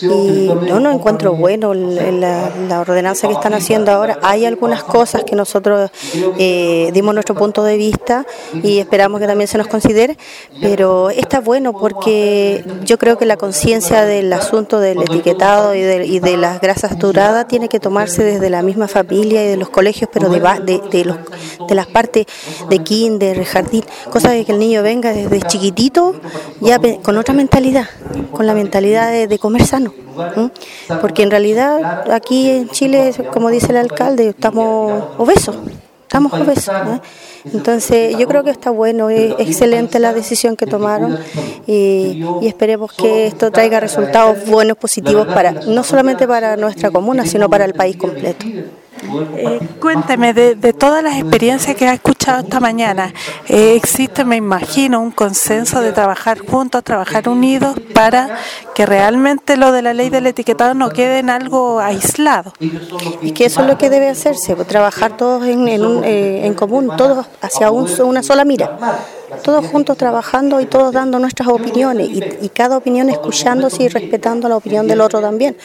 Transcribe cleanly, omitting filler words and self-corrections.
y no encuentro bueno la ordenanza que están haciendo ahora. Hay algunas cosas que nosotros dimos nuestro punto de vista y esperamos que también se nos considere, pero está bueno porque yo creo que la conciencia del asunto del etiquetado y de las grasas saturadas tiene que tomarse desde la misma familia y de los colegios, pero de las partes de kinder, jardín, cosa de que el niño venga desde chiquitito ya con otra mentalidad, con la mentalidad de comer sano. Porque en realidad aquí en Chile, como dice el alcalde, estamos obesos. Entonces yo creo que está bueno, es excelente la decisión que tomaron y esperemos que esto traiga resultados buenos, positivos, no solamente para nuestra comuna, sino para el país completo. Cuénteme, de todas las experiencias que ha escuchado esta mañana, ¿existe, me imagino, un consenso de trabajar juntos, trabajar unidos para que realmente lo de la ley del etiquetado no quede en algo aislado? Y que eso es lo que debe hacerse, trabajar todos en común, todos hacia una sola mira. Todos juntos trabajando y todos dando nuestras opiniones y cada opinión escuchándose y respetando la opinión del otro también.